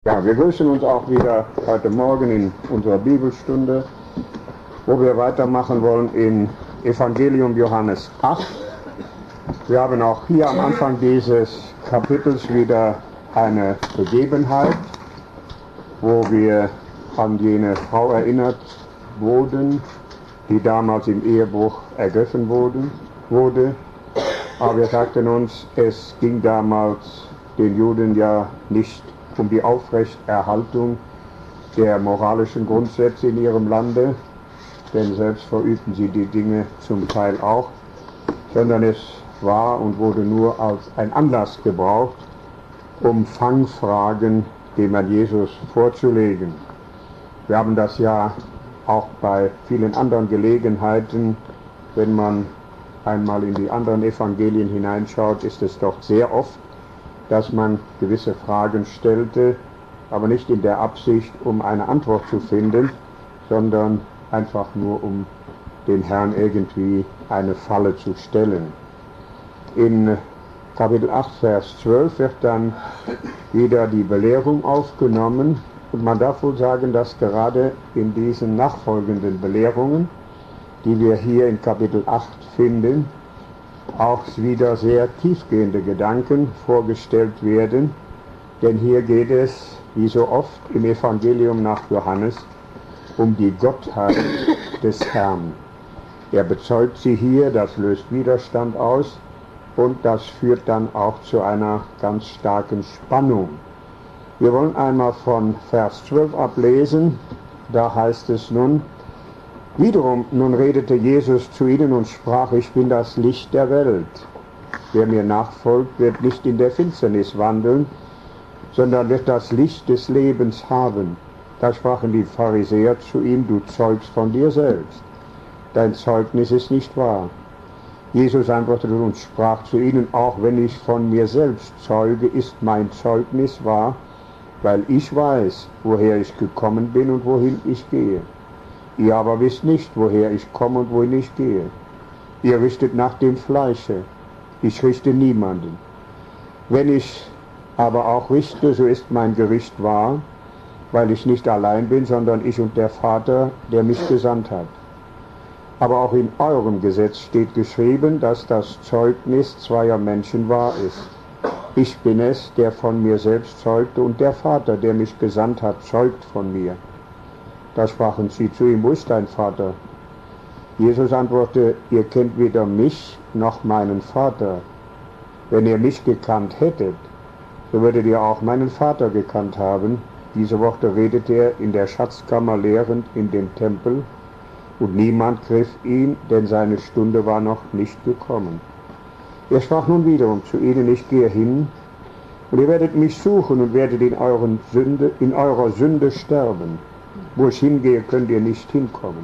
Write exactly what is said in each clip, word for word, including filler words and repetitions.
Ja, wir grüßen uns auch wieder heute Morgen in unserer Bibelstunde, wo wir weitermachen wollen im Evangelium Johannes acht. Wir haben auch hier am Anfang dieses Kapitels wieder eine Begebenheit, wo wir an jene Frau erinnert wurden, die damals im Ehebruch ergriffen wurden, wurde. Aber wir sagten uns, es ging damals den Juden ja nicht um die Aufrechterhaltung der moralischen Grundsätze in ihrem Lande, denn selbst verübten sie die Dinge zum Teil auch, sondern es war und wurde nur als ein Anlass gebraucht, um Fangfragen dem Herrn Jesus vorzulegen. Wir haben das ja auch bei vielen anderen Gelegenheiten, wenn man einmal in die anderen Evangelien hineinschaut, ist es doch sehr oft, dass man gewisse Fragen stellte, aber nicht in der Absicht, um eine Antwort zu finden, sondern einfach nur, um den Herrn irgendwie eine Falle zu stellen. In Kapitel acht, Vers zwölf wird dann wieder die Belehrung aufgenommen und man darf wohl sagen, dass gerade in diesen nachfolgenden Belehrungen, die wir hier in Kapitel acht finden, auch wieder sehr tiefgehende Gedanken vorgestellt werden, denn hier geht es, wie so oft im Evangelium nach Johannes, um die Gottheit des Herrn. Er bezeugt sie hier, das löst Widerstand aus und das führt dann auch zu einer ganz starken Spannung. Wir wollen einmal von Vers zwölf ablesen, da heißt es nun: Wiederum nun redete Jesus zu ihnen und sprach: Ich bin das Licht der Welt. Wer mir nachfolgt, wird nicht in der Finsternis wandeln, sondern wird das Licht des Lebens haben. Da sprachen die Pharisäer zu ihm: Du zeugst von dir selbst. Dein Zeugnis ist nicht wahr. Jesus antwortete und sprach zu ihnen: Auch wenn ich von mir selbst zeuge, ist mein Zeugnis wahr, weil ich weiß, woher ich gekommen bin und wohin ich gehe. Ihr aber wisst nicht, woher ich komme und wohin ich gehe. Ihr richtet nach dem Fleische, ich richte niemanden. Wenn ich aber auch richte, so ist mein Gericht wahr, weil ich nicht allein bin, sondern ich und der Vater, der mich gesandt hat. Aber auch in eurem Gesetz steht geschrieben, dass das Zeugnis zweier Menschen wahr ist. Ich bin es, der von mir selbst zeugte, und der Vater, der mich gesandt hat, zeugt von mir. Da sprachen sie zu ihm: Wo ist dein Vater? Jesus antwortete: Ihr kennt weder mich noch meinen Vater. Wenn ihr mich gekannt hättet, so würdet ihr auch meinen Vater gekannt haben. Diese Worte redete er in der Schatzkammer lehrend in dem Tempel, und niemand griff ihn, denn seine Stunde war noch nicht gekommen. Er sprach nun wiederum zu ihnen: Ich gehe hin, und ihr werdet mich suchen und werdet in, euren Sünde, in eurer Sünde sterben. Wo ich hingehe, könnt ihr nicht hinkommen.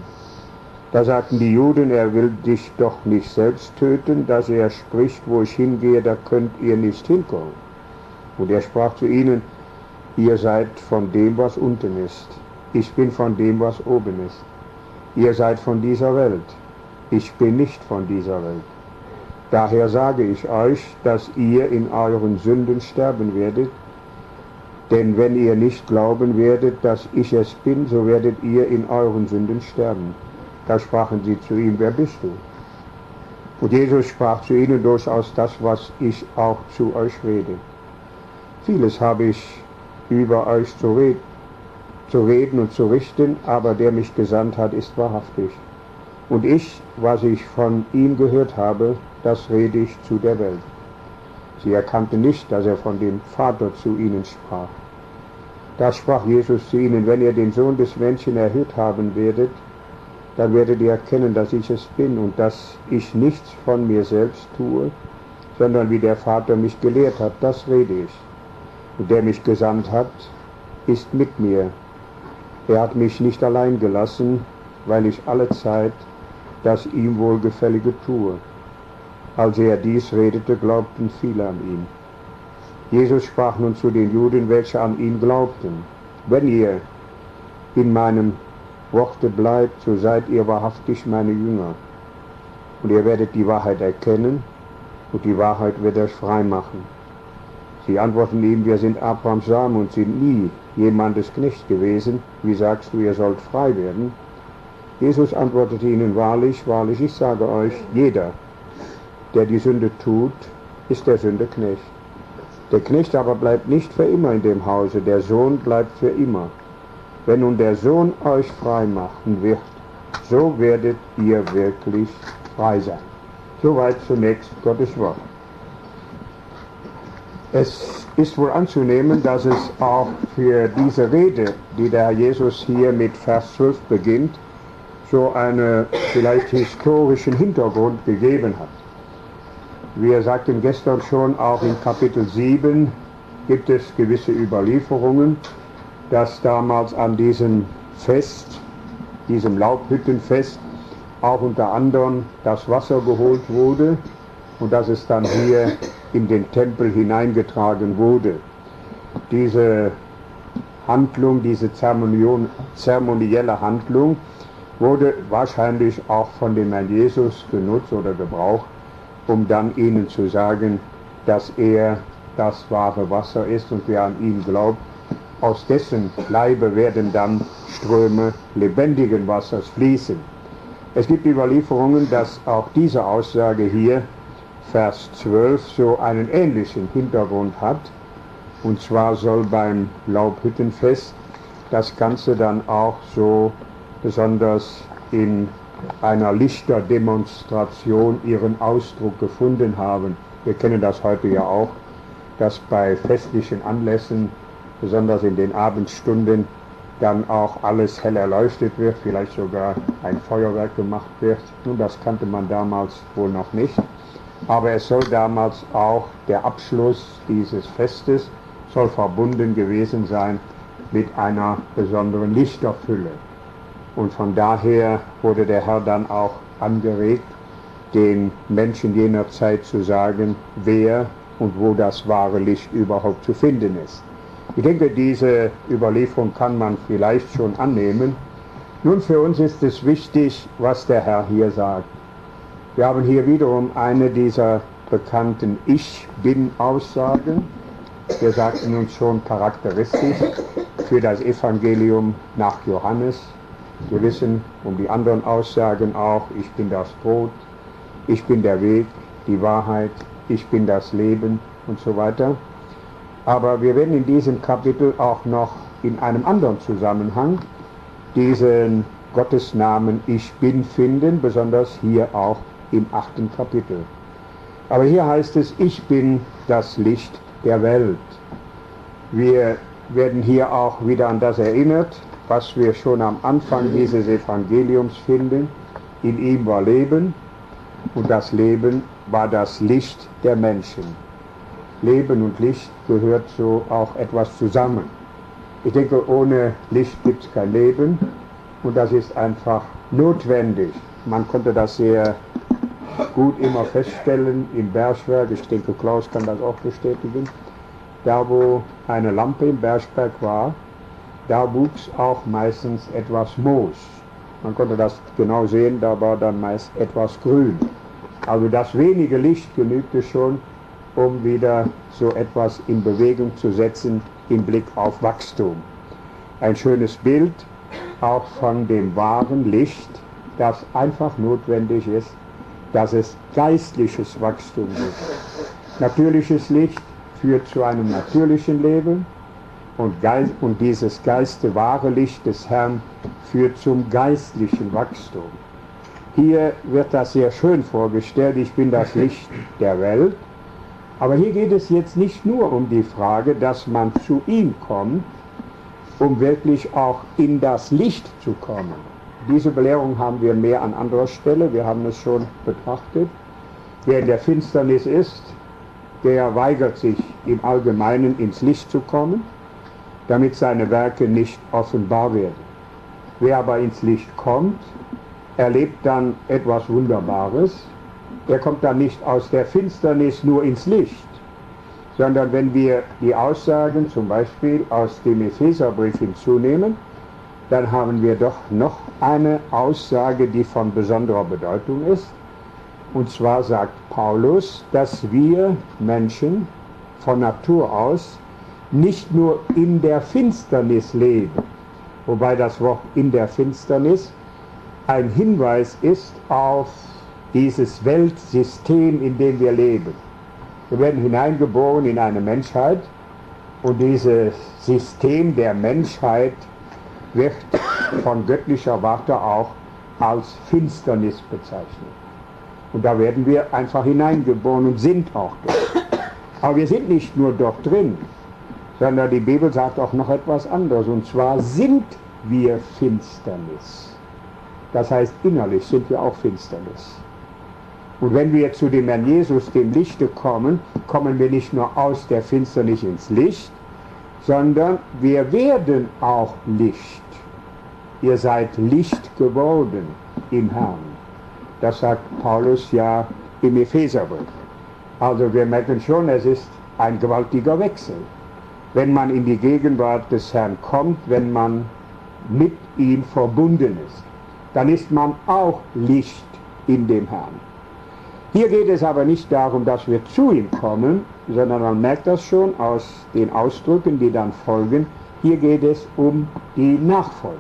Da sagten die Juden: Er will dich doch nicht selbst töten, dass er spricht: Wo ich hingehe, da könnt ihr nicht hinkommen. Und er sprach zu ihnen: Ihr seid von dem, was unten ist. Ich bin von dem, was oben ist. Ihr seid von dieser Welt. Ich bin nicht von dieser Welt. Daher sage ich euch, dass ihr in euren Sünden sterben werdet. Denn wenn ihr nicht glauben werdet, dass ich es bin, so werdet ihr in euren Sünden sterben. Da sprachen sie zu ihm: Wer bist du? Und Jesus sprach zu ihnen: Durchaus das, was ich auch zu euch rede. Vieles habe ich über euch zu, red zu reden und zu richten, aber der mich gesandt hat, ist wahrhaftig. Und ich, was ich von ihm gehört habe, das rede ich zu der Welt. Sie erkannten nicht, dass er von dem Vater zu ihnen sprach. Da sprach Jesus zu ihnen: Wenn ihr den Sohn des Menschen erhöht haben werdet, dann werdet ihr erkennen, dass ich es bin und dass ich nichts von mir selbst tue, sondern wie der Vater mich gelehrt hat, das rede ich. Und der mich gesandt hat, ist mit mir. Er hat mich nicht allein gelassen, weil ich alle Zeit das ihm Wohlgefällige tue. Als er dies redete, glaubten viele an ihn. Jesus sprach nun zu den Juden, welche an ihn glaubten: Wenn ihr in meinem Worte bleibt, so seid ihr wahrhaftig meine Jünger. Und ihr werdet die Wahrheit erkennen, und die Wahrheit wird euch frei machen. Sie antworten ihm, wir sind Abrahams Samen und sind nie jemandes Knecht gewesen. Wie sagst du, ihr sollt frei werden? Jesus antwortete ihnen, wahrlich, wahrlich, ich sage euch, jeder, der die Sünde tut, ist der Sünde Knecht. Der Knecht aber bleibt nicht für immer in dem Hause, der Sohn bleibt für immer. Wenn nun der Sohn euch frei machen wird, so werdet ihr wirklich frei sein. Soweit zunächst Gottes Wort. Es ist wohl anzunehmen, dass es auch für diese Rede, die der Herr Jesus hier mit Vers zwölf beginnt, so einen vielleicht historischen Hintergrund gegeben hat. Wir sagten gestern schon, auch in Kapitel sieben gibt es gewisse Überlieferungen, dass damals an diesem Fest, diesem Laubhüttenfest, auch unter anderem das Wasser geholt wurde und dass es dann hier in den Tempel hineingetragen wurde. Diese Handlung, diese zeremonielle Handlung wurde wahrscheinlich auch von dem Herrn Jesus genutzt oder gebraucht, um dann ihnen zu sagen, dass er das wahre Wasser ist und wer an ihn glaubt, aus dessen Leibe werden dann Ströme lebendigen Wassers fließen. Es gibt Überlieferungen, dass auch diese Aussage hier, Vers zwölf, so einen ähnlichen Hintergrund hat. Und zwar soll beim Laubhüttenfest das Ganze dann auch so besonders in einer Lichterdemonstration ihren Ausdruck gefunden haben. Wir kennen das heute ja auch, dass bei festlichen Anlässen, besonders in den Abendstunden, dann auch alles hell erleuchtet wird, vielleicht sogar ein Feuerwerk gemacht wird. Nun, das kannte man damals wohl noch nicht. Aber es soll damals auch der Abschluss dieses Festes soll verbunden gewesen sein mit einer besonderen Lichterfülle. Und von daher wurde der Herr dann auch angeregt, den Menschen jener Zeit zu sagen, wer und wo das wahre Licht überhaupt zu finden ist. Ich denke, diese Überlieferung kann man vielleicht schon annehmen. Nun, für uns ist es wichtig, was der Herr hier sagt. Wir haben hier wiederum eine dieser bekannten Ich-Bin-Aussagen. Wir sagten uns schon charakteristisch für das Evangelium nach Johannes. Wir wissen um die anderen Aussagen auch, ich bin das Brot, ich bin der Weg, die Wahrheit, ich bin das Leben und so weiter. Aber wir werden in diesem Kapitel auch noch in einem anderen Zusammenhang diesen Gottesnamen Ich Bin finden, besonders hier auch im achten Kapitel. Aber hier heißt es, ich bin das Licht der Welt. Wir werden hier auch wieder an das erinnert, was wir schon am Anfang dieses Evangeliums finden. In ihm war Leben und das Leben war das Licht der Menschen. Leben und Licht gehört so auch etwas zusammen. Ich denke, ohne Licht gibt es kein Leben und das ist einfach notwendig. Man konnte das sehr gut immer feststellen im Bergwerk. Ich denke, Klaus kann das auch bestätigen. Da, wo eine Lampe im Bergwerk war, da wuchs auch meistens etwas Moos. Man konnte das genau sehen, da war dann meist etwas grün. Also das wenige Licht genügte schon, um wieder so etwas in Bewegung zu setzen im Blick auf Wachstum. Ein schönes Bild auch von dem wahren Licht, das einfach notwendig ist, dass es geistliches Wachstum gibt. Natürliches Licht führt zu einem natürlichen Leben und, Geist, und dieses Geiste, wahre Licht des Herrn führt zum geistlichen Wachstum. Hier wird das sehr schön vorgestellt, ich bin das Licht der Welt. Aber hier geht es jetzt nicht nur um die Frage, dass man zu ihm kommt, um wirklich auch in das Licht zu kommen. Diese Belehrung haben wir mehr an anderer Stelle, wir haben es schon betrachtet. Wer in der Finsternis ist, der weigert sich im Allgemeinen ins Licht zu kommen, damit seine Werke nicht offenbar werden. Wer aber ins Licht kommt, erlebt dann etwas Wunderbares. Er kommt dann nicht aus der Finsternis nur ins Licht, sondern wenn wir die Aussagen zum Beispiel aus dem Epheserbrief hinzunehmen, dann haben wir doch noch eine Aussage, die von besonderer Bedeutung ist. Und zwar sagt Paulus, dass wir Menschen von Natur aus nicht nur in der Finsternis leben, wobei das Wort in der Finsternis ein Hinweis ist auf dieses Weltsystem, in dem wir leben. Wir werden hineingeboren in eine Menschheit und dieses System der Menschheit wird von göttlicher Warte auch als Finsternis bezeichnet. Und da werden wir einfach hineingeboren und sind auch dort. Aber wir sind nicht nur dort drin, sondern die Bibel sagt auch noch etwas anderes. Und zwar sind wir Finsternis. Das heißt, innerlich sind wir auch Finsternis. Und wenn wir zu dem Herrn Jesus, dem Lichte, kommen, kommen wir nicht nur aus der Finsternis ins Licht, sondern wir werden auch Licht. Ihr seid Licht geworden im Herrn. Das sagt Paulus ja im Epheserbrief. Also wir merken schon, es ist ein gewaltiger Wechsel. Wenn man in die Gegenwart des Herrn kommt, wenn man mit ihm verbunden ist, dann ist man auch Licht in dem Herrn. Hier geht es aber nicht darum, dass wir zu ihm kommen, sondern man merkt das schon aus den Ausdrücken, die dann folgen. Hier geht es um die Nachfolge.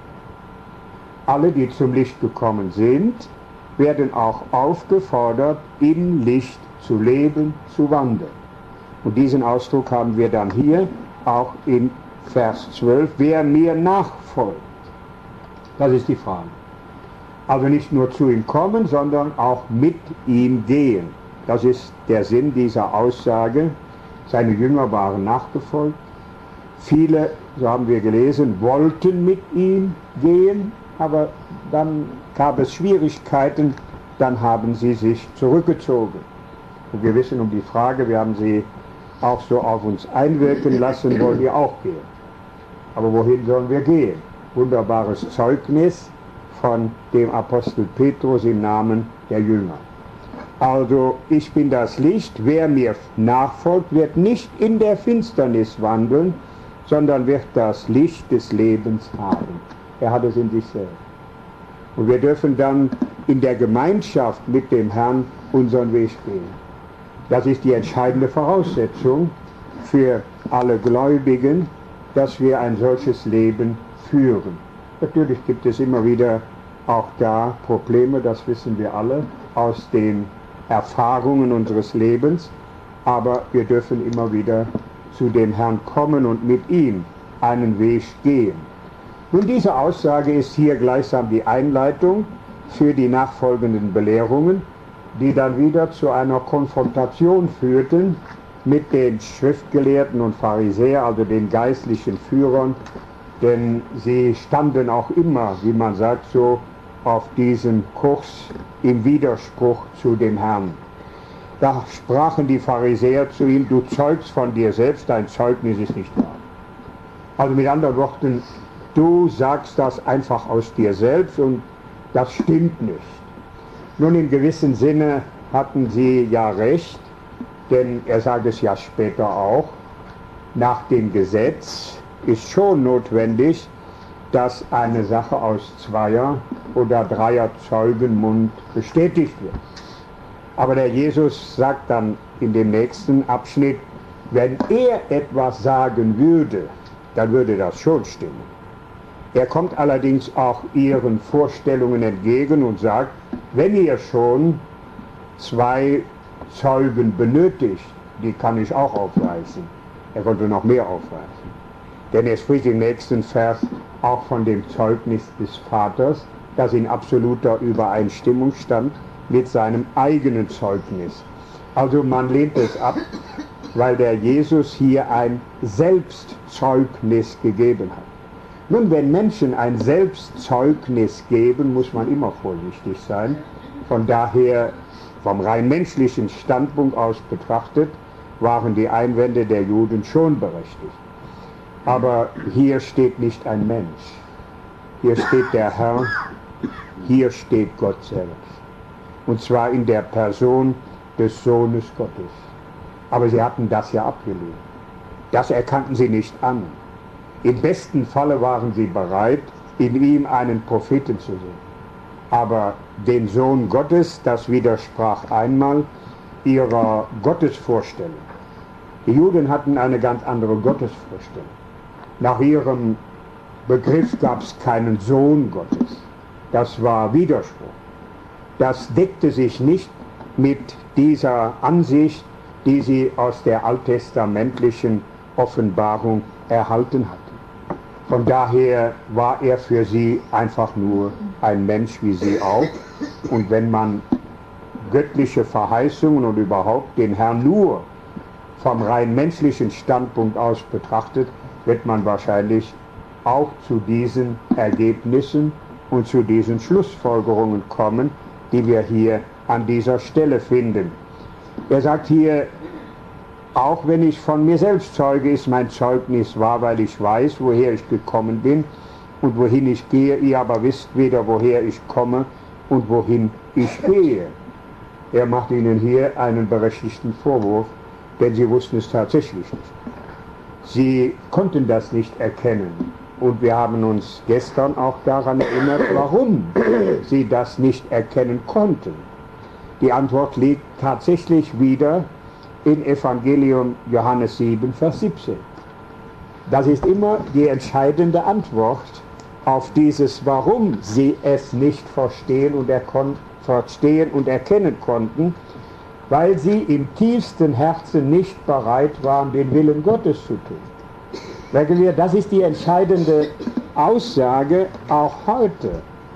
Alle, die zum Licht gekommen sind, werden auch aufgefordert, im Licht zu leben, zu wandeln. Und diesen Ausdruck haben wir dann hier auch in Vers zwölf. Wer mir nachfolgt, das ist die Frage. Also nicht nur zu ihm kommen, sondern auch mit ihm gehen. Das ist der Sinn dieser Aussage. Seine Jünger waren nachgefolgt. Viele, so haben wir gelesen, wollten mit ihm gehen, aber dann gab es Schwierigkeiten, dann haben sie sich zurückgezogen. Und wir wissen um die Frage, wir haben sie auch so auf uns einwirken lassen, wollen wir auch gehen. Aber wohin sollen wir gehen? Wunderbares Zeugnis von dem Apostel Petrus im Namen der Jünger. Also ich bin das Licht, wer mir nachfolgt, wird nicht in der Finsternis wandeln, sondern wird das Licht des Lebens haben. Er hat es in sich selbst. Und wir dürfen dann in der Gemeinschaft mit dem Herrn unseren Weg gehen. Das ist die entscheidende Voraussetzung für alle Gläubigen, dass wir ein solches Leben führen. Natürlich gibt es immer wieder auch da Probleme, das wissen wir alle, aus den Erfahrungen unseres Lebens, aber wir dürfen immer wieder zu dem Herrn kommen und mit ihm einen Weg gehen. Nun, diese Aussage ist hier gleichsam die Einleitung für die nachfolgenden Belehrungen, die dann wieder zu einer Konfrontation führten mit den Schriftgelehrten und Pharisäern, also den geistlichen Führern, denn sie standen auch immer, wie man sagt, so auf diesem Kurs im Widerspruch zu dem Herrn. Da sprachen die Pharisäer zu ihm, du zeugst von dir selbst, dein Zeugnis ist nicht wahr. Also mit anderen Worten, du sagst das einfach aus dir selbst und das stimmt nicht. Nun, in gewissem Sinne hatten sie ja recht, denn er sagt es ja später auch, nach dem Gesetz ist schon notwendig, dass eine Sache aus Zweier- oder Dreier Zeugenmund bestätigt wird. Aber der Jesus sagt dann in dem nächsten Abschnitt, wenn er etwas sagen würde, dann würde das schon stimmen. Er kommt allerdings auch ihren Vorstellungen entgegen und sagt, wenn ihr schon zwei Zeugen benötigt, die kann ich auch aufweisen. Er konnte noch mehr aufweisen. Denn er spricht im nächsten Vers auch von dem Zeugnis des Vaters, das in absoluter Übereinstimmung stand mit seinem eigenen Zeugnis. Also man lehnt es ab, weil der Jesus hier ein Selbstzeugnis gegeben hat. Nun, wenn Menschen ein Selbstzeugnis geben, muss man immer vorsichtig sein. Von daher, vom rein menschlichen Standpunkt aus betrachtet, waren die Einwände der Juden schon berechtigt. Aber hier steht nicht ein Mensch. Hier steht der Herr, hier steht Gott selbst. Und zwar in der Person des Sohnes Gottes. Aber sie hatten das ja abgelehnt. Das erkannten sie nicht an. Im besten Falle waren sie bereit, in ihm einen Propheten zu sehen. Aber den Sohn Gottes, das widersprach einmal ihrer Gottesvorstellung. Die Juden hatten eine ganz andere Gottesvorstellung. Nach ihrem Begriff gab es keinen Sohn Gottes. Das war Widerspruch. Das deckte sich nicht mit dieser Ansicht, die sie aus der alttestamentlichen Offenbarung erhalten hatten. Von daher war er für sie einfach nur ein Mensch wie sie auch. Und wenn man göttliche Verheißungen und überhaupt den Herrn nur vom rein menschlichen Standpunkt aus betrachtet, wird man wahrscheinlich auch zu diesen Ergebnissen und zu diesen Schlussfolgerungen kommen, die wir hier an dieser Stelle finden. Er sagt hier, auch wenn ich von mir selbst zeuge, ist mein Zeugnis wahr, weil ich weiß, woher ich gekommen bin und wohin ich gehe. Ihr aber wisst weder, woher ich komme und wohin ich gehe. Er macht ihnen hier einen berechtigten Vorwurf, denn sie wussten es tatsächlich nicht. Sie konnten das nicht erkennen. Und wir haben uns gestern auch daran erinnert, warum sie das nicht erkennen konnten. Die Antwort liegt tatsächlich wieder in Evangelium Johannes sieben, Vers siebzehn. Das ist immer die entscheidende Antwort auf dieses, warum sie es nicht verstehen und, verstehen und erkennen konnten, weil sie im tiefsten Herzen nicht bereit waren, den Willen Gottes zu tun. Das ist die entscheidende Aussage auch heute.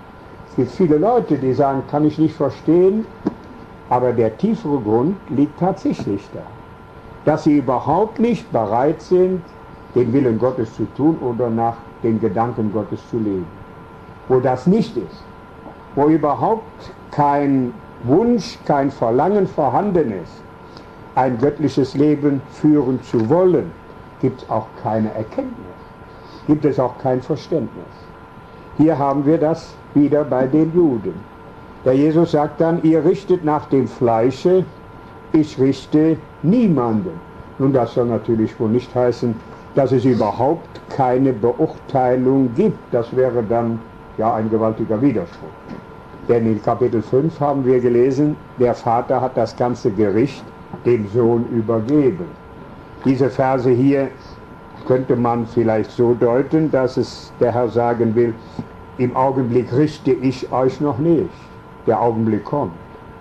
Es gibt viele Leute, die sagen, kann ich nicht verstehen, aber der tiefere Grund liegt tatsächlich da. Dass sie überhaupt nicht bereit sind, den Willen Gottes zu tun oder nach den Gedanken Gottes zu leben. Wo das nicht ist, wo überhaupt kein Wunsch, kein Verlangen vorhanden ist, ein göttliches Leben führen zu wollen, gibt es auch keine Erkenntnis, gibt es auch kein Verständnis. Hier haben wir das wieder bei den Juden. Der Jesus sagt dann, ihr richtet nach dem Fleische, ich richte niemanden. Nun, das soll natürlich wohl nicht heißen, dass es überhaupt keine Beurteilung gibt. Das wäre dann ja ein gewaltiger Widerspruch. Denn in Kapitel fünf haben wir gelesen, der Vater hat das ganze Gericht dem Sohn übergeben. Diese Verse hier könnte man vielleicht so deuten, dass es der Herr sagen will, im Augenblick richte ich euch noch nicht. Der Augenblick kommt.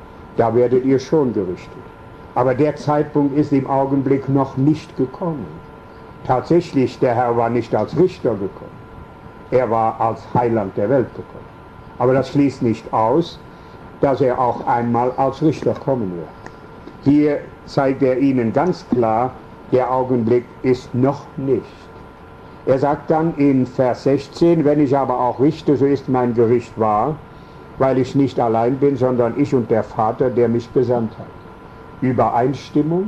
Da werdet ihr schon gerichtet. Aber der Zeitpunkt ist im Augenblick noch nicht gekommen. Tatsächlich, der Herr war nicht als Richter gekommen. Er war als Heiland der Welt gekommen. Aber das schließt nicht aus, dass er auch einmal als Richter kommen wird. Hier zeigt er ihnen ganz klar, der Augenblick ist noch nicht. Er sagt dann in Vers sechzehn, wenn ich aber auch richte, so ist mein Gericht wahr, weil ich nicht allein bin, sondern ich und der Vater, der mich gesandt hat. Übereinstimmung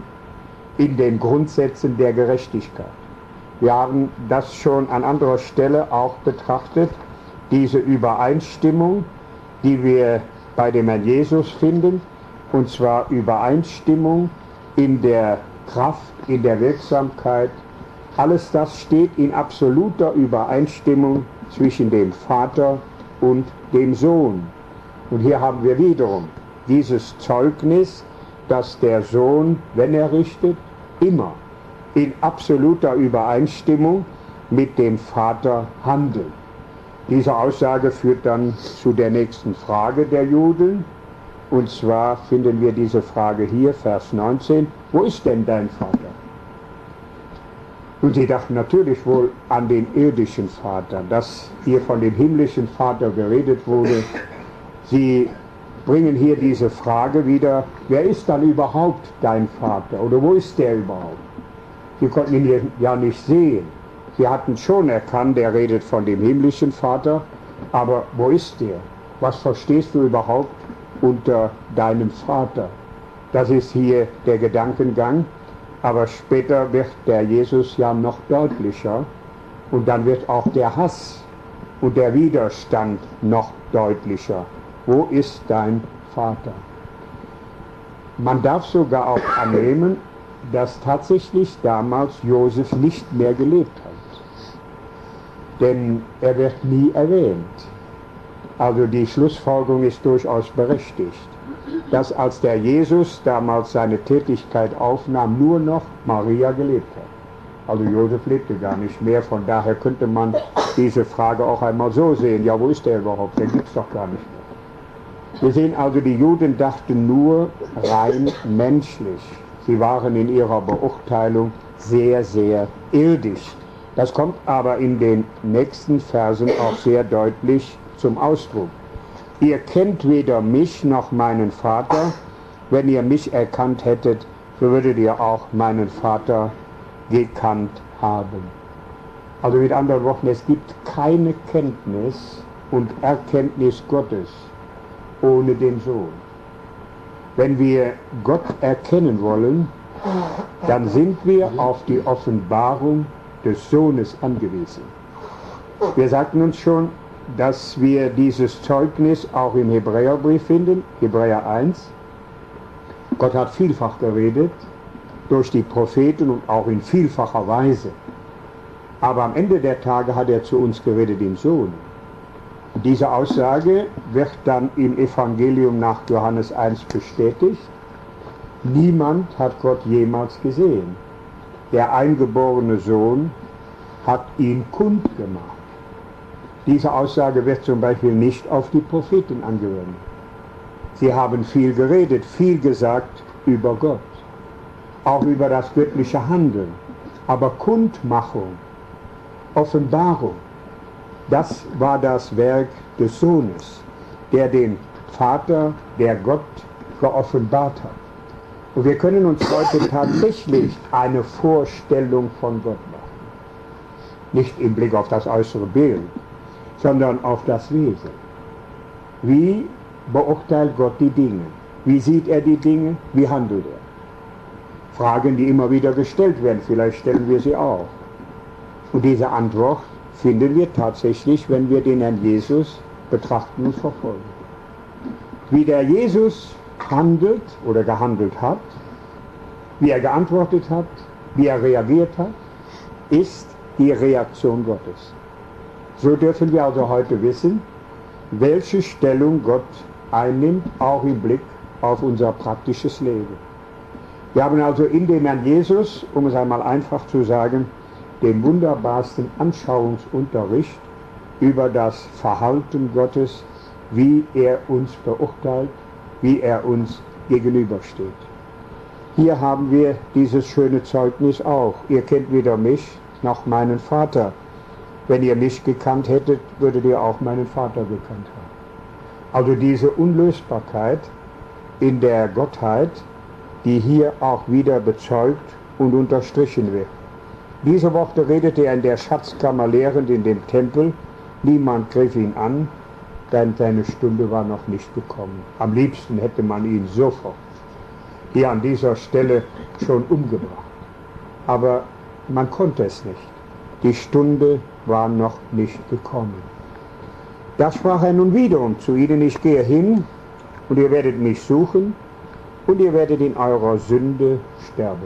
in den Grundsätzen der Gerechtigkeit. Wir haben das schon an anderer Stelle auch betrachtet, diese Übereinstimmung, die wir bei dem Herrn Jesus finden, und zwar Übereinstimmung in der Kraft, in der Wirksamkeit. Alles das steht in absoluter Übereinstimmung zwischen dem Vater und dem Sohn. Und hier haben wir wiederum dieses Zeugnis, dass der Sohn, wenn er richtet, immer in absoluter Übereinstimmung mit dem Vater handelt. Diese Aussage führt dann zu der nächsten Frage der Juden. Und zwar finden wir diese Frage hier, Vers neunzehn. Wo ist denn dein Vater? Und sie dachten natürlich wohl an den irdischen Vater, dass hier von dem himmlischen Vater geredet wurde. Sie bringen hier diese Frage wieder, wer ist dann überhaupt dein Vater? Oder wo ist der überhaupt? Sie konnten ihn ja nicht sehen. Sie hatten schon erkannt, er redet von dem himmlischen Vater, aber wo ist der? Was verstehst du überhaupt unter deinem Vater? Das ist hier der Gedankengang, aber später wird der Jesus ja noch deutlicher und dann wird auch der Hass und der Widerstand noch deutlicher. Wo ist dein Vater? Man darf sogar auch annehmen, dass tatsächlich damals Josef nicht mehr gelebt hat. Denn er wird nie erwähnt. Also die Schlussfolgerung ist durchaus berechtigt. dass als der Jesus damals seine Tätigkeit aufnahm, nur noch Maria gelebt hat. Also Josef lebte gar nicht mehr, von daher könnte man diese Frage auch einmal so sehen, ja, wo ist der überhaupt, der gibt es doch gar nicht mehr. Wir sehen also, die Juden dachten nur rein menschlich. Sie waren in ihrer Beurteilung sehr, sehr irdisch. Das kommt aber in den nächsten Versen auch sehr deutlich zum Ausdruck. Ihr kennt weder mich noch meinen Vater. Wenn ihr mich erkannt hättet, so würdet ihr auch meinen Vater gekannt haben. Also mit anderen Worten, es gibt keine Kenntnis und Erkenntnis Gottes ohne den Sohn. Wenn wir Gott erkennen wollen, dann sind wir auf die Offenbarung des Sohnes angewiesen. Wir sagten uns schon, dass wir dieses Zeugnis auch im Hebräerbrief finden, Hebräer eins. Gott hat vielfach geredet, durch die Propheten und auch in vielfacher Weise. Aber am Ende der Tage hat er zu uns geredet im Sohn. Und diese Aussage wird dann im Evangelium nach Johannes eins bestätigt. Niemand hat Gott jemals gesehen. Der eingeborene Sohn hat ihn kundgemacht. Diese Aussage wird zum Beispiel nicht auf die Propheten angewendet. Sie haben viel geredet, viel gesagt über Gott, auch über das göttliche Handeln. Aber Kundmachung, Offenbarung, das war das Werk des Sohnes, der den Vater, der Gott geoffenbart hat. Und wir können uns heute tatsächlich eine Vorstellung von Gott machen. Nicht im Blick auf das äußere Bild, sondern auf das Wesen. Wie beurteilt Gott die Dinge? Wie sieht er die Dinge? Wie handelt er? Fragen, die immer wieder gestellt werden, vielleicht stellen wir sie auch. Und diese Antwort finden wir tatsächlich, wenn wir den Herrn Jesus betrachten und verfolgen. Wie der Jesus handelt oder gehandelt hat, wie er geantwortet hat, wie er reagiert hat, ist die Reaktion Gottes. So dürfen wir also heute wissen, welche Stellung Gott einnimmt, auch im Blick auf unser praktisches Leben. Wir haben also in dem Herrn Jesus, um es einmal einfach zu sagen, den wunderbarsten Anschauungsunterricht über das Verhalten Gottes, wie er uns beurteilt, wie er uns gegenübersteht. Hier haben wir dieses schöne Zeugnis auch. Ihr kennt weder mich noch meinen Vater. Wenn ihr mich gekannt hättet, würdet ihr auch meinen Vater gekannt haben. Also diese Unlösbarkeit in der Gottheit, die hier auch wieder bezeugt und unterstrichen wird. Diese Worte redete er in der Schatzkammer lehrend in dem Tempel. Niemand griff ihn an, denn seine Stunde war noch nicht gekommen. Am liebsten hätte man ihn sofort hier an dieser Stelle schon umgebracht. Aber man konnte es nicht. Die Stunde war noch nicht gekommen. Da sprach er nun wiederum zu ihnen: Ich gehe hin, und ihr werdet mich suchen, und ihr werdet in eurer Sünde sterben.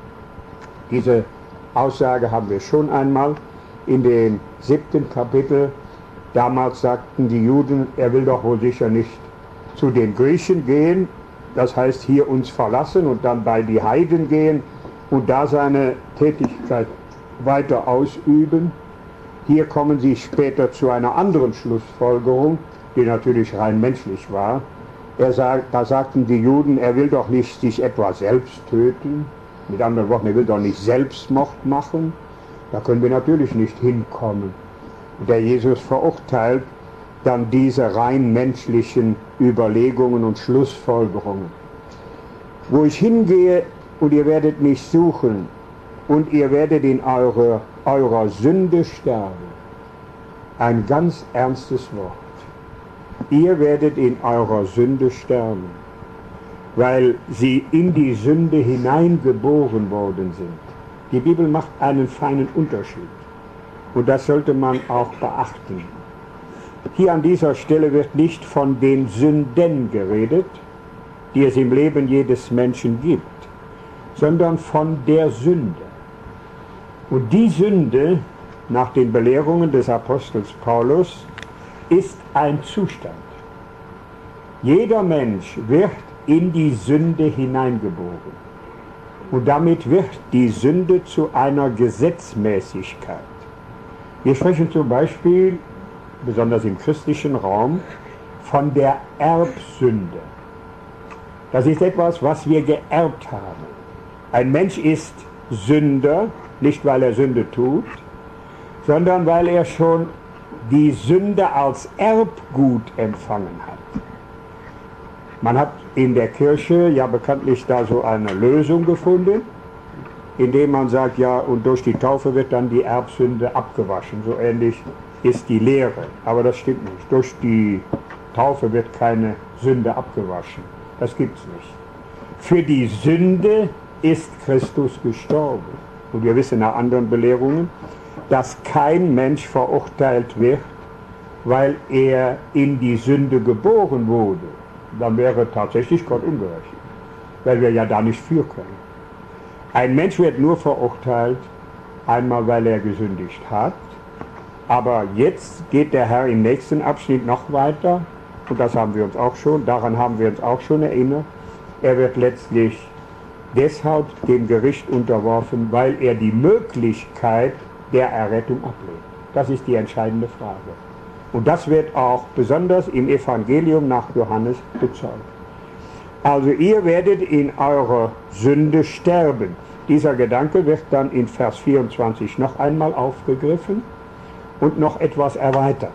Diese Aussage haben wir schon einmal in dem siebten Kapitel. Damals sagten die Juden, er will doch wohl sicher nicht zu den Griechen gehen, das heißt hier uns verlassen und dann bei die Heiden gehen und da seine Tätigkeit weiter ausüben. Hier kommen sie später zu einer anderen Schlussfolgerung, die natürlich rein menschlich war. Er sagt, da sagten die Juden, er will doch nicht sich etwa selbst töten. Mit anderen Worten, er will doch nicht Selbstmord machen. Da können wir natürlich nicht hinkommen. Und der Jesus verurteilt dann diese rein menschlichen Überlegungen und Schlussfolgerungen. Wo ich hingehe, und ihr werdet mich suchen, und ihr werdet in eure, eurer Sünde sterben. Ein ganz ernstes Wort. Ihr werdet in eurer Sünde sterben, weil sie in die Sünde hineingeboren worden sind. Die Bibel macht einen feinen Unterschied. Und das sollte man auch beachten. Hier an dieser Stelle wird nicht von den Sünden geredet, die es im Leben jedes Menschen gibt, sondern von der Sünde. Und die Sünde, nach den Belehrungen des Apostels Paulus, ist ein Zustand. Jeder Mensch wird in die Sünde hineingeboren. Und damit wird die Sünde zu einer Gesetzmäßigkeit. Wir sprechen zum Beispiel, besonders im christlichen Raum, von der Erbsünde. Das ist etwas, was wir geerbt haben. Ein Mensch ist Sünder, nicht weil er Sünde tut, sondern weil er schon die Sünde als Erbgut empfangen hat. Man hat in der Kirche ja bekanntlich da so eine Lösung gefunden, indem man sagt, ja, und durch die Taufe wird dann die Erbsünde abgewaschen. So ähnlich ist die Lehre. Aber das stimmt nicht. Durch die Taufe wird keine Sünde abgewaschen. Das gibt es nicht. Für die Sünde ist Christus gestorben. Und wir wissen nach anderen Belehrungen, dass kein Mensch verurteilt wird, weil er in die Sünde geboren wurde. Dann wäre tatsächlich Gott ungerecht, weil wir ja da nicht für können. Ein Mensch wird nur verurteilt, einmal weil er gesündigt hat, aber jetzt geht der Herr im nächsten Abschnitt noch weiter, und das haben wir uns auch schon, daran haben wir uns auch schon erinnert. Er wird letztlich deshalb dem Gericht unterworfen, weil er die Möglichkeit der Errettung ablehnt. Das ist die entscheidende Frage. Und das wird auch besonders im Evangelium nach Johannes bezeugt. Also ihr werdet in eurer Sünde sterben. Dieser Gedanke wird dann in Vers vierundzwanzig noch einmal aufgegriffen und noch etwas erweitert.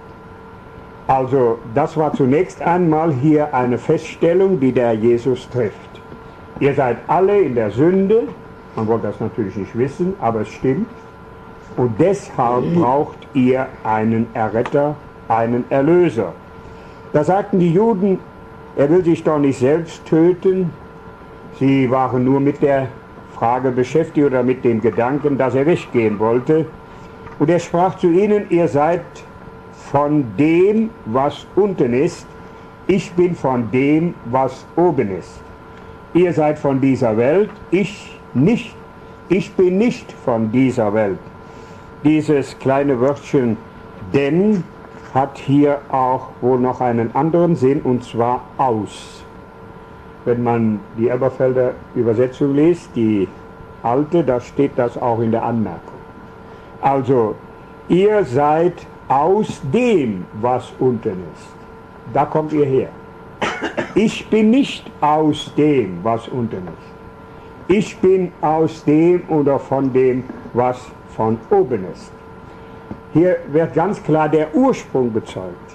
Also das war zunächst einmal hier eine Feststellung, die der Jesus trifft. Ihr seid alle in der Sünde, man wollte das natürlich nicht wissen, aber es stimmt. Und deshalb braucht ihr einen Erretter, einen Erlöser. Da sagten die Juden, er will sich doch nicht selbst töten. Sie waren nur mit der Frage beschäftigt oder mit dem Gedanken, dass er weggehen wollte. Und er sprach zu ihnen, ihr seid von dem, was unten ist, ich bin von dem, was oben ist. Ihr seid von dieser Welt, ich nicht. Ich bin nicht von dieser Welt. Dieses kleine Wörtchen denn hat hier auch wohl noch einen anderen Sinn, und zwar aus. Wenn man die Elberfelder Übersetzung liest, die alte, da steht das auch in der Anmerkung. Also, ihr seid aus dem, was unten ist. Da kommt ihr her. Ich bin nicht aus dem, was unten ist. Ich bin aus dem oder von dem, was von oben ist. Hier wird ganz klar der Ursprung bezeugt.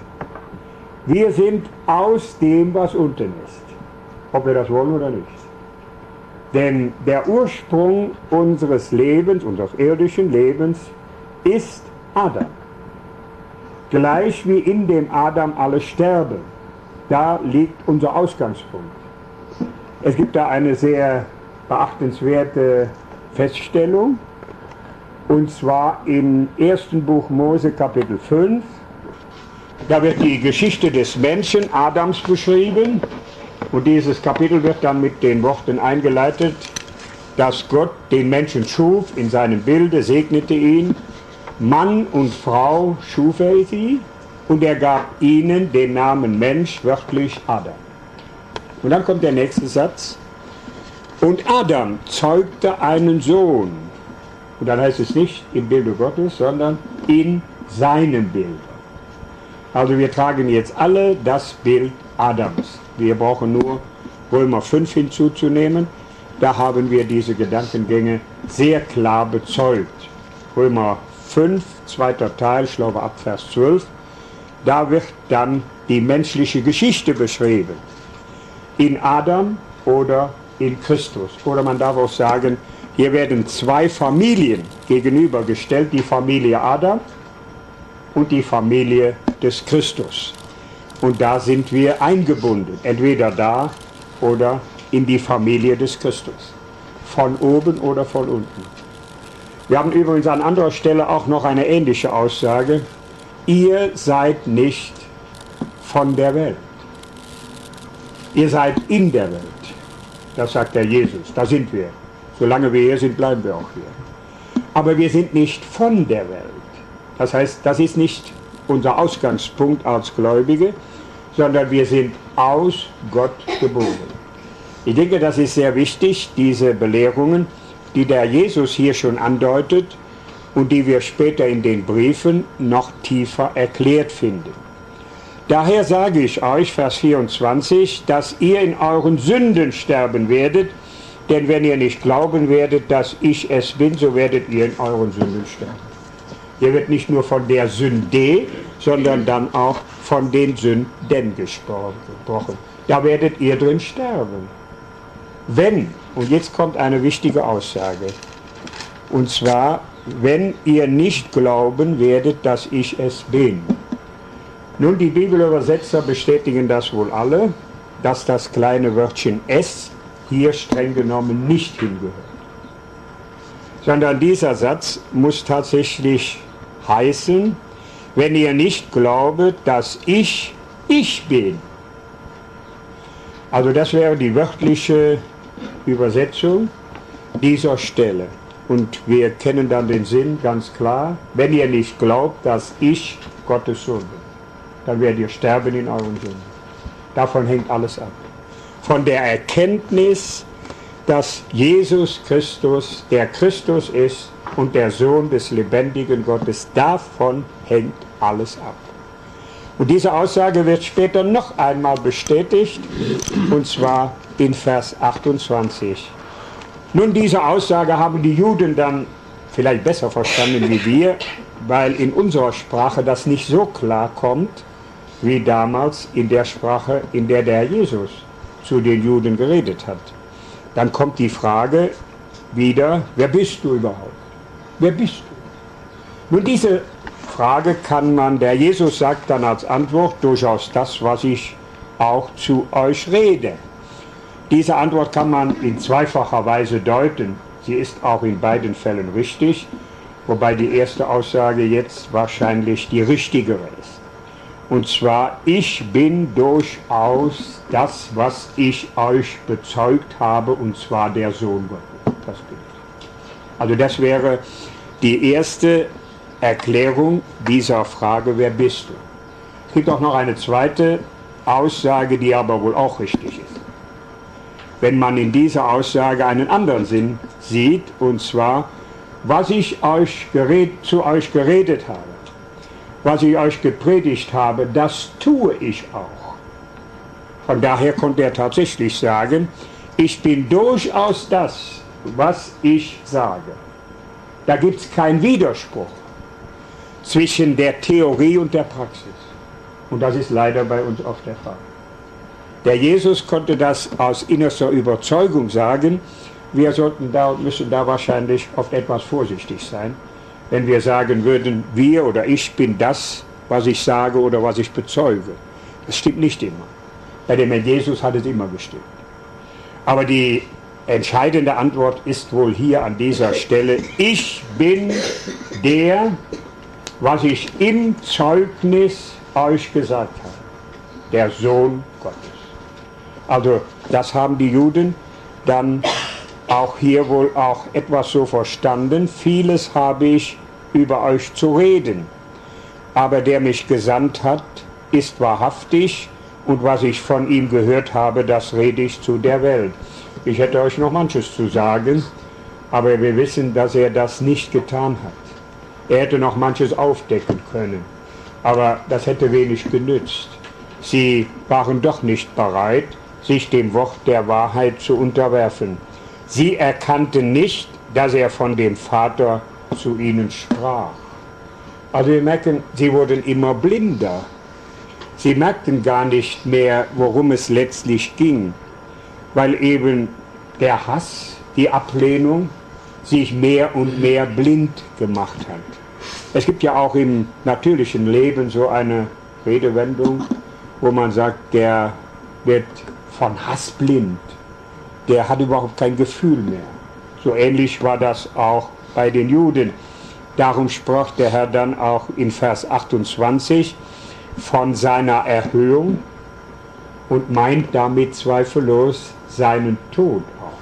Wir sind aus dem, was unten ist. Ob wir das wollen oder nicht. Denn der Ursprung unseres Lebens, unseres irdischen Lebens, ist Adam. Gleich wie in dem Adam alle sterben. Da liegt unser Ausgangspunkt. Es gibt da eine sehr beachtenswerte Feststellung, und zwar im ersten Buch Mose Kapitel fünf. Da wird die Geschichte des Menschen Adams beschrieben, und dieses Kapitel wird dann mit den Worten eingeleitet, dass Gott den Menschen schuf in seinem Bilde, segnete ihn, Mann und Frau schuf er sie, und er gab ihnen den Namen Mensch, wörtlich Adam. Und dann kommt der nächste Satz. Und Adam zeugte einen Sohn. Und dann heißt es nicht im Bilde Gottes, sondern in seinem Bild. Also wir tragen jetzt alle das Bild Adams. Wir brauchen nur Römer fünf hinzuzunehmen. Da haben wir diese Gedankengänge sehr klar bezeugt. Römer fünf, zweiter Teil, ich glaube ab Vers zwölf. Da wird dann die menschliche Geschichte beschrieben. In Adam oder in Christus. Oder man darf auch sagen, hier werden zwei Familien gegenübergestellt, die Familie Adam und die Familie des Christus. Und da sind wir eingebunden, entweder da oder in die Familie des Christus. Von oben oder von unten. Wir haben übrigens an anderer Stelle auch noch eine ähnliche Aussage. Ihr seid nicht von der Welt. Ihr seid in der Welt. Das sagt der Jesus. Da sind wir. Solange wir hier sind, bleiben wir auch hier. Aber wir sind nicht von der Welt. Das heißt, das ist nicht unser Ausgangspunkt als Gläubige, sondern wir sind aus Gott geboren. Ich denke, das ist sehr wichtig, diese Belehrungen, die der Jesus hier schon andeutet und die wir später in den Briefen noch tiefer erklärt finden. Daher sage ich euch, Vers vierundzwanzig, dass ihr in euren Sünden sterben werdet, denn wenn ihr nicht glauben werdet, dass ich es bin, so werdet ihr in euren Sünden sterben. Hier wird nicht nur von der Sünde, sondern dann auch von den Sünden gesprochen. Da werdet ihr drin sterben. Wenn, und jetzt kommt eine wichtige Aussage, und zwar, wenn ihr nicht glauben werdet, dass ich es bin. Nun, die Bibelübersetzer bestätigen das wohl alle, dass das kleine Wörtchen es hier streng genommen nicht hingehört. Sondern dieser Satz muss tatsächlich heißen, wenn ihr nicht glaubet, dass ich ich bin. Also das wäre die wörtliche Übersetzung dieser Stelle. Und wir kennen dann den Sinn ganz klar, wenn ihr nicht glaubt, dass ich Gottes Sohn bin, dann werdet ihr sterben in euren Sünden. Davon hängt alles ab. Von der Erkenntnis, dass Jesus Christus der Christus ist und der Sohn des lebendigen Gottes, davon hängt alles ab. Und diese Aussage wird später noch einmal bestätigt, und zwar in Vers achtundzwanzig. Nun, diese Aussage haben die Juden dann vielleicht besser verstanden wie wir, weil in unserer Sprache das nicht so klar kommt, wie damals in der Sprache, in der der Jesus zu den Juden geredet hat. Dann kommt die Frage wieder, wer bist du überhaupt? Wer bist du? Nun, diese Frage kann man, der Jesus sagt dann als Antwort durchaus das, was ich auch zu euch rede. Diese Antwort kann man in zweifacher Weise deuten. Sie ist auch in beiden Fällen richtig, wobei die erste Aussage jetzt wahrscheinlich die richtigere ist. Und zwar, ich bin durchaus das, was ich euch bezeugt habe, und zwar der Sohn Gottes. Das bin ich. Also das wäre die erste Erklärung dieser Frage, wer bist du? Es gibt auch noch eine zweite Aussage, die aber wohl auch richtig ist. Wenn man in dieser Aussage einen anderen Sinn sieht, und zwar, was ich euch gered, zu euch geredet habe, was ich euch gepredigt habe, das tue ich auch. Von daher konnte er tatsächlich sagen, ich bin durchaus das, was ich sage. Da gibt es keinen Widerspruch zwischen der Theorie und der Praxis. Und das ist leider bei uns oft der Fall. Der Jesus konnte das aus innerster Überzeugung sagen. Wir sollten da und müssen da wahrscheinlich oft etwas vorsichtig sein, wenn wir sagen würden, wir oder ich bin das, was ich sage oder was ich bezeuge. Das stimmt nicht immer. Bei dem Herrn Jesus hat es immer gestimmt. Aber die entscheidende Antwort ist wohl hier an dieser Stelle, ich bin der, was ich im Zeugnis euch gesagt habe, der Sohn Gottes. Also das haben die Juden dann auch hier wohl auch etwas so verstanden, vieles habe ich über euch zu reden, aber der mich gesandt hat, ist wahrhaftig und was ich von ihm gehört habe, das rede ich zu der Welt. Ich hätte euch noch manches zu sagen, aber wir wissen, dass er das nicht getan hat. Er hätte noch manches aufdecken können, aber das hätte wenig genützt. Sie waren doch nicht bereit, sich dem Wort der Wahrheit zu unterwerfen. Sie erkannten nicht, dass er von dem Vater zu ihnen sprach. Also wir merken, sie wurden immer blinder. Sie merkten gar nicht mehr, worum es letztlich ging, weil eben der Hass, die Ablehnung sich mehr und mehr blind gemacht hat. Es gibt ja auch im natürlichen Leben so eine Redewendung, wo man sagt, der wird von Hass blind. Der hat überhaupt kein Gefühl mehr. So ähnlich war das auch bei den Juden. Darum sprach der Herr dann auch in Vers achtundzwanzig von seiner Erhöhung und meint damit zweifellos seinen Tod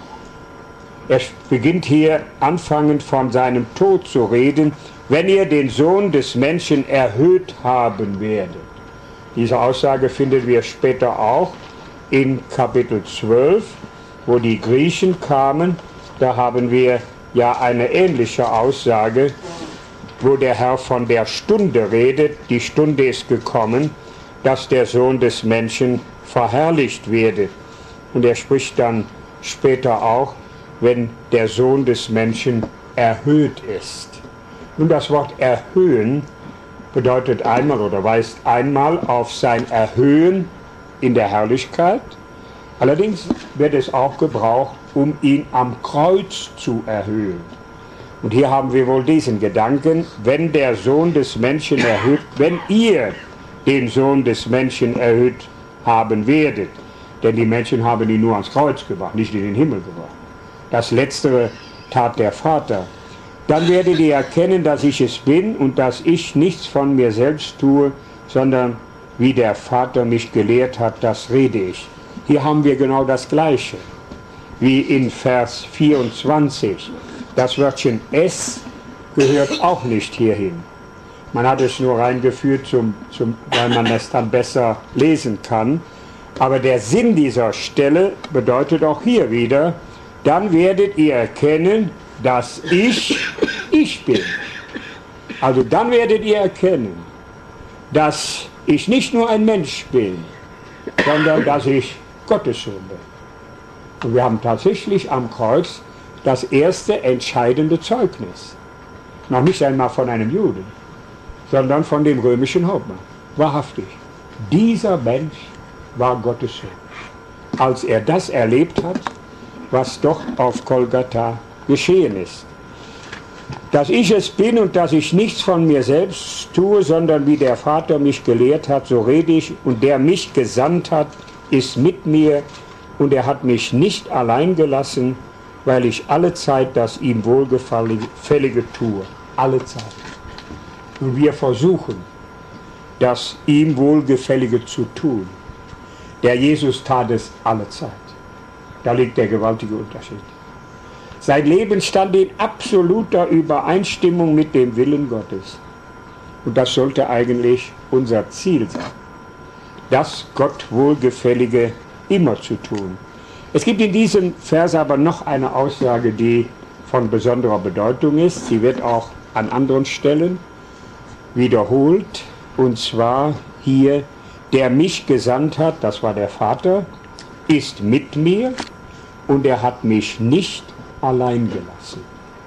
auch. Er beginnt hier anfangend von seinem Tod zu reden, wenn ihr den Sohn des Menschen erhöht haben werdet. Diese Aussage finden wir später auch in Kapitel zwölf, wo die Griechen kamen. Da haben wir ja eine ähnliche Aussage, wo der Herr von der Stunde redet. Die Stunde ist gekommen, dass der Sohn des Menschen verherrlicht werde. Und er spricht dann später auch, wenn der Sohn des Menschen erhöht ist. Nun, das Wort erhöhen bedeutet einmal oder weist einmal auf sein Erhöhen in der Herrlichkeit. Allerdings wird es auch gebraucht, um ihn am Kreuz zu erhöhen. Und hier haben wir wohl diesen Gedanken, wenn der Sohn des Menschen erhöht, wenn ihr den Sohn des Menschen erhöht haben werdet, denn die Menschen haben ihn nur ans Kreuz gebracht, nicht in den Himmel gebracht. Das Letztere tat der Vater. Dann werdet ihr erkennen, dass ich es bin und dass ich nichts von mir selbst tue, sondern wie der Vater mich gelehrt hat, das rede ich. Hier haben wir genau das Gleiche, wie in Vers vierundzwanzig. Das Wörtchen es gehört auch nicht hierhin. Man hat es nur reingeführt, zum, zum, weil man das dann besser lesen kann. Aber der Sinn dieser Stelle bedeutet auch hier wieder, dann werdet ihr erkennen, dass ich, ich bin. Also dann werdet ihr erkennen, dass ich nicht nur ein Mensch bin, sondern dass ich Gottes Sohn bin. Und wir haben tatsächlich am Kreuz das erste entscheidende Zeugnis. Noch nicht einmal von einem Juden, sondern von dem römischen Hauptmann. Wahrhaftig, dieser Mensch war Gottes Sohn. Als er das erlebt hat, was dort auf Golgatha geschehen ist. Dass ich es bin und dass ich nichts von mir selbst tue, sondern wie der Vater mich gelehrt hat, so rede ich, und der mich gesandt hat, ist mit mir, und er hat mich nicht allein gelassen, weil ich alle Zeit das ihm Wohlgefällige tue. Alle Zeit. Und wir versuchen, das ihm Wohlgefällige zu tun. Der Jesus tat es alle Zeit. Da liegt der gewaltige Unterschied. Sein Leben stand in absoluter Übereinstimmung mit dem Willen Gottes. Und das sollte eigentlich unser Ziel sein, das Gott Wohlgefällige immer zu tun. Es gibt in diesem Vers aber noch eine Aussage, die von besonderer Bedeutung ist. Sie wird auch an anderen Stellen wiederholt. Und zwar hier, der mich gesandt hat, das war der Vater, ist mit mir und er hat mich nicht allein gelassen.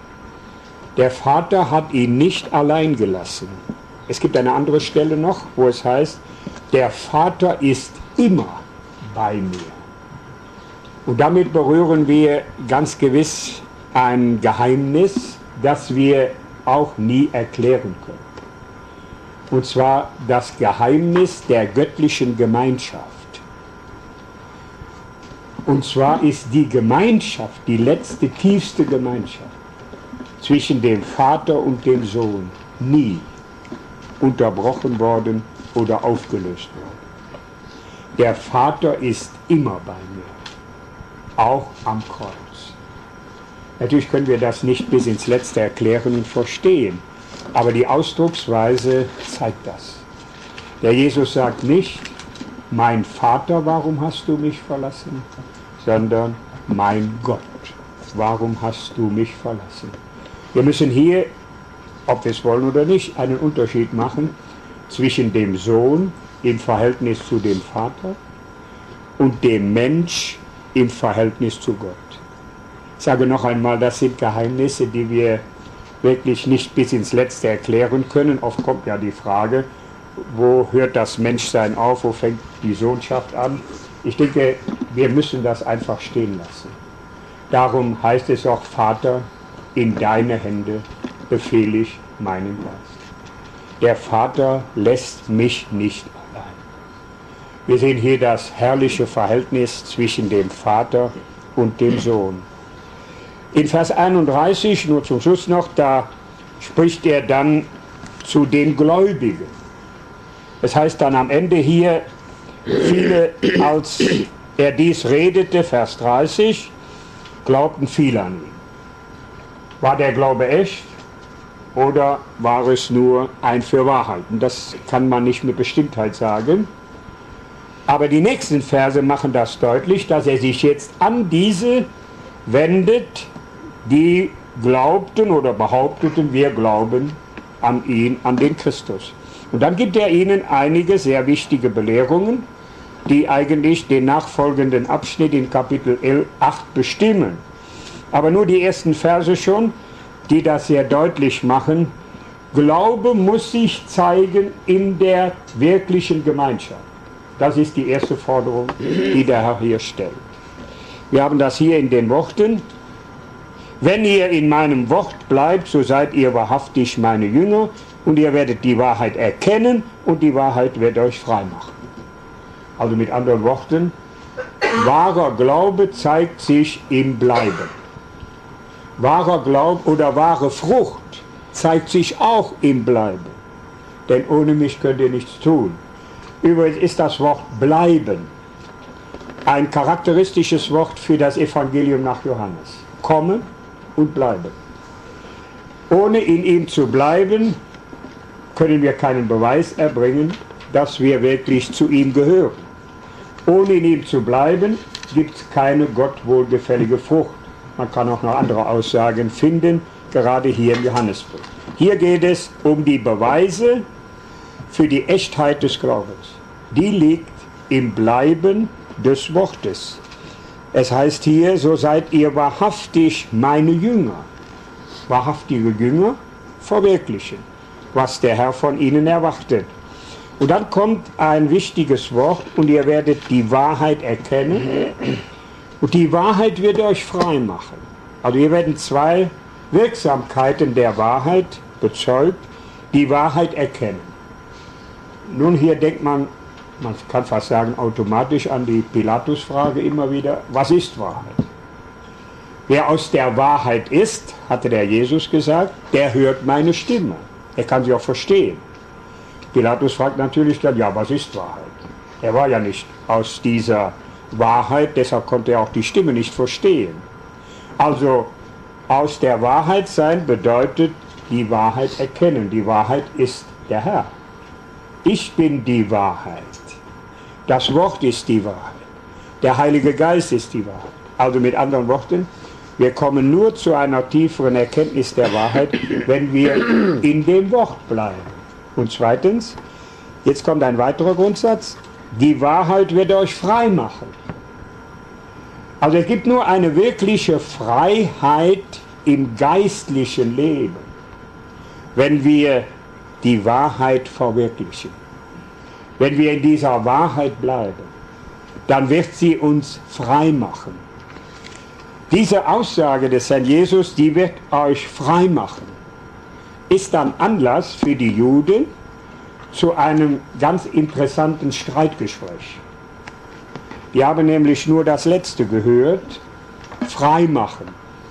Der Vater hat ihn nicht allein gelassen. Es gibt eine andere Stelle noch, wo es heißt, der Vater ist immer bei mir. Und damit berühren wir ganz gewiss ein Geheimnis, das wir auch nie erklären können. Und zwar das Geheimnis der göttlichen Gemeinschaft. Und zwar ist die Gemeinschaft, die letzte, tiefste Gemeinschaft zwischen dem Vater und dem Sohn nie unterbrochen worden oder aufgelöst worden. Der Vater ist immer bei mir, auch am Kreuz. Natürlich können wir das nicht bis ins Letzte erklären und verstehen, aber die Ausdrucksweise zeigt das. Der Jesus sagt nicht, mein Vater, warum hast du mich verlassen? Sondern mein Gott, warum hast du mich verlassen? Wir müssen hier, ob wir es wollen oder nicht, einen Unterschied machen zwischen dem Sohn im Verhältnis zu dem Vater und dem Mensch im Verhältnis zu Gott. Ich sage noch einmal, das sind Geheimnisse, die wir wirklich nicht bis ins Letzte erklären können. Oft kommt ja die Frage, wo hört das Menschsein auf, wo fängt die Sohnschaft an? Ich denke, wir müssen das einfach stehen lassen. Darum heißt es auch, Vater, in deine Hände befehle ich meinen Geist. Der Vater lässt mich nicht allein. Wir sehen hier das herrliche Verhältnis zwischen dem Vater und dem Sohn. In Vers einunddreißig, nur zum Schluss noch, da spricht er dann zu den Gläubigen. Es heißt dann am Ende hier, viele, als er dies redete, Vers dreißig, glaubten viele an ihn. War der Glaube echt oder war es nur ein Fürwahrhalten? Das kann man nicht mit Bestimmtheit sagen. Aber die nächsten Verse machen das deutlich, dass er sich jetzt an diese wendet, die glaubten oder behaupteten, wir glauben an ihn, an den Christus. Und dann gibt er ihnen einige sehr wichtige Belehrungen, die eigentlich den nachfolgenden Abschnitt in Kapitel acht bestimmen. Aber nur die ersten Verse schon, die das sehr deutlich machen. Glaube muss sich zeigen in der wirklichen Gemeinschaft. Das ist die erste Forderung, die der Herr hier stellt. Wir haben das hier in den Worten: Wenn ihr in meinem Wort bleibt, so seid ihr wahrhaftig meine Jünger, und ihr werdet die Wahrheit erkennen, und die Wahrheit wird euch frei machen. Also mit anderen Worten, wahrer Glaube zeigt sich im Bleiben. Wahrer Glaube oder wahre Frucht zeigt sich auch im Bleiben. Denn ohne mich könnt ihr nichts tun. Übrigens ist das Wort bleiben ein charakteristisches Wort für das Evangelium nach Johannes. Kommen und bleiben. Ohne in ihm zu bleiben, können wir keinen Beweis erbringen, dass wir wirklich zu ihm gehören. Ohne in ihm zu bleiben, gibt es keine Gott wohlgefällige Frucht. Man kann auch noch andere Aussagen finden, gerade hier im Johannesbrief. Hier geht es um die Beweise für die Echtheit des Glaubens. Die liegt im Bleiben des Wortes. Es heißt hier, so seid ihr wahrhaftig meine Jünger. Wahrhaftige Jünger verwirklichen, was der Herr von ihnen erwartet. Und dann kommt ein wichtiges Wort: und ihr werdet die Wahrheit erkennen, und die Wahrheit wird euch frei machen. Also hier werden zwei Wirksamkeiten der Wahrheit bezeugt: die Wahrheit erkennen. Nun, hier denkt man, man kann fast sagen automatisch an die Pilatus-Frage immer wieder: Was ist Wahrheit? Wer aus der Wahrheit ist, hatte der Jesus gesagt, der hört meine Stimme. Er kann sie auch verstehen. Pilatus fragt natürlich dann: Ja, was ist Wahrheit? Er war ja nicht aus dieser Wahrheit, deshalb konnte er auch die Stimme nicht verstehen. Also aus der Wahrheit sein bedeutet die Wahrheit erkennen. Die Wahrheit ist der Herr. Ich bin die Wahrheit. Das Wort ist die Wahrheit. Der Heilige Geist ist die Wahrheit. Also mit anderen Worten, wir kommen nur zu einer tieferen Erkenntnis der Wahrheit, wenn wir in dem Wort bleiben. Und zweitens, jetzt kommt ein weiterer Grundsatz: die Wahrheit wird euch frei machen. Also es gibt nur eine wirkliche Freiheit im geistlichen Leben, wenn wir die Wahrheit verwirklichen. Wenn wir in dieser Wahrheit bleiben, dann wird sie uns frei machen. Diese Aussage des Herrn Jesus, die wird euch frei machen, ist dann Anlass für die Juden zu einem ganz interessanten Streitgespräch. Die haben nämlich nur das Letzte gehört: frei machen.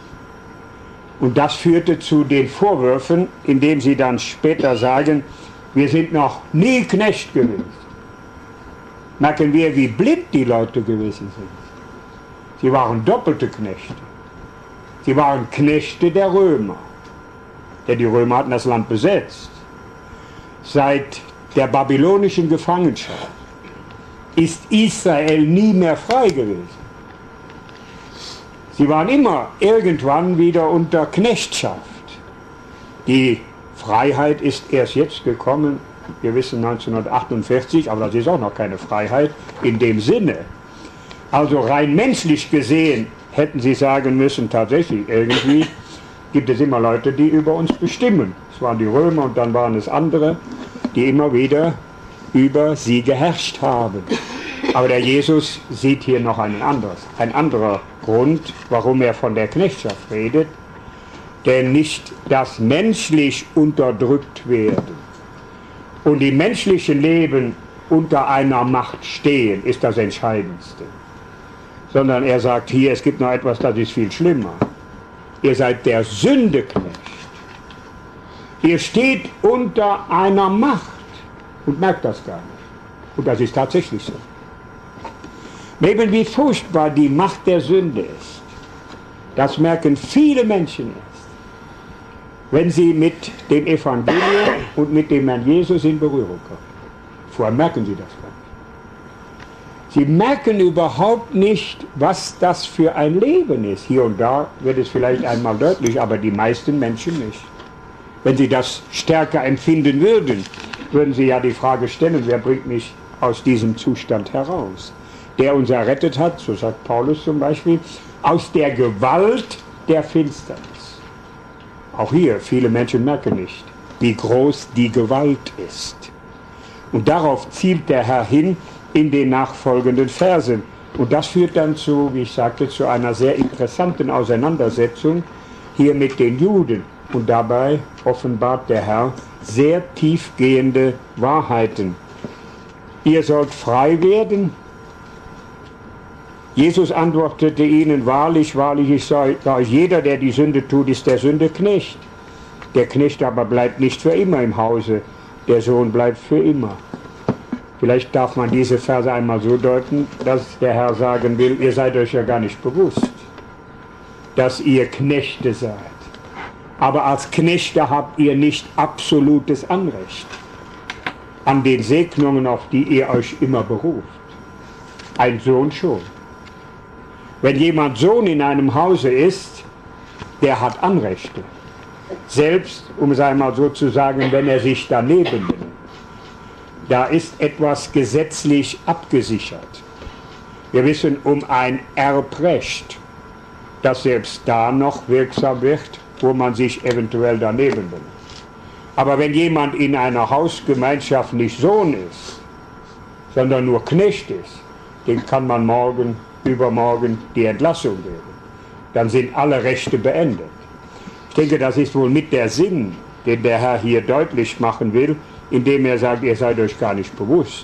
Und das führte zu den Vorwürfen, indem sie dann später sagen, wir sind noch nie Knecht gewesen. Merken wir, wie blind die Leute gewesen sind. Sie waren doppelte Knechte. Sie waren Knechte der Römer. Denn die Römer hatten das Land besetzt. Seit der babylonischen Gefangenschaft ist Israel nie mehr frei gewesen. Sie waren immer irgendwann wieder unter Knechtschaft. Die Freiheit ist erst jetzt gekommen, wir wissen neunzehnhundertachtundvierzig, aber das ist auch noch keine Freiheit in dem Sinne. Also rein menschlich gesehen hätten sie sagen müssen, tatsächlich irgendwie gibt es immer Leute, die über uns bestimmen. Es waren die Römer und dann waren es andere, die immer wieder über sie geherrscht haben. Aber der Jesus sieht hier noch einen anderes, ein anderer Grund, warum er von der Knechtschaft redet. Denn nicht das menschlich unterdrückt werden und im menschlichen Leben unter einer Macht stehen, ist das Entscheidendste. Sondern er sagt hier, es gibt noch etwas, das ist viel schlimmer. Ihr seid der Sünde Knecht. Ihr steht unter einer Macht und merkt das gar nicht. Und das ist tatsächlich so. Eben wie furchtbar die Macht der Sünde ist, das merken viele Menschen erst. wenn sie mit dem Evangelium und mit dem Herrn Jesus in Berührung kommen. Vorher merken sie das gar nicht. Sie merken überhaupt nicht, was das für ein Leben ist. Hier und da wird es vielleicht einmal deutlich, aber die meisten Menschen nicht. Wenn sie das stärker empfinden würden, würden sie ja die Frage stellen, wer bringt mich aus diesem Zustand heraus? Der uns errettet hat, so sagt Paulus zum Beispiel, aus der Gewalt der Finsternis. Auch hier, viele Menschen merken nicht, wie groß die Gewalt ist. Und darauf zielt der Herr hin in den nachfolgenden Versen. Und das führt dann zu, wie ich sagte, zu einer sehr interessanten Auseinandersetzung hier mit den Juden. Und dabei offenbart der Herr sehr tiefgehende Wahrheiten. Ihr sollt frei werden. Jesus antwortete ihnen, wahrlich, wahrlich, ich sage euch, jeder, der die Sünde tut, ist der Sünde Knecht. Der Knecht aber bleibt nicht für immer im Hause, der Sohn bleibt für immer. Vielleicht darf man diese Verse einmal so deuten, dass der Herr sagen will, ihr seid euch ja gar nicht bewusst, dass ihr Knechte seid. Aber als Knechte habt ihr nicht absolutes Anrecht an den Segnungen, auf die ihr euch immer beruft. Ein Sohn schon. Wenn jemand Sohn in einem Hause ist, der hat Anrechte. Selbst, um es einmal so zu sagen, wenn er sich daneben nimmt. Da ist etwas gesetzlich abgesichert. Wir wissen um ein Erbrecht, das selbst da noch wirksam wird, wo man sich eventuell daneben nimmt. Aber wenn jemand in einer Hausgemeinschaft nicht Sohn ist, sondern nur Knecht ist, den kann man morgen, übermorgen die Entlassung geben. Dann sind alle Rechte beendet. Ich denke, das ist wohl mit der Sinn, den der Herr hier deutlich machen will, indem er sagt, ihr seid euch gar nicht bewusst,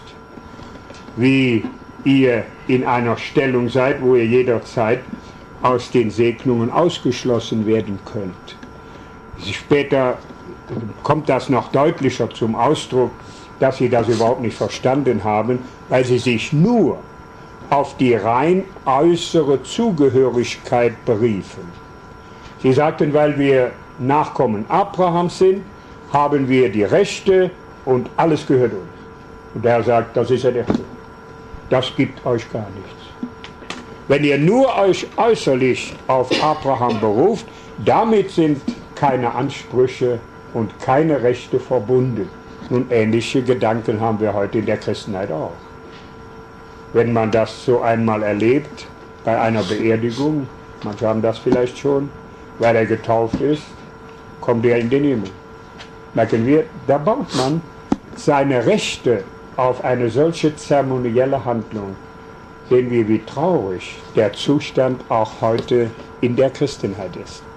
wie ihr in einer Stellung seid, wo ihr jederzeit aus den Segnungen ausgeschlossen werden könnt. Später kommt das noch deutlicher zum Ausdruck, dass sie das überhaupt nicht verstanden haben, weil sie sich nur auf die rein äußere Zugehörigkeit beriefen. Sie sagten, weil wir Nachkommen Abrahams sind, haben wir die Rechte und alles gehört uns. Und der Herr sagt, das ist ja der Fall. Das gibt euch gar nichts. Wenn ihr nur euch äußerlich auf Abraham beruft, damit sind keine Ansprüche und keine Rechte verbunden. Nun, ähnliche Gedanken haben wir heute in der Christenheit auch. Wenn man das so einmal erlebt, bei einer Beerdigung, manche haben das vielleicht schon, weil er getauft ist, kommt er in den Himmel. Merken wir, da baut man seine Rechte auf eine solche zeremonielle Handlung. Sehen wir, wie traurig der Zustand auch heute in der Christenheit ist.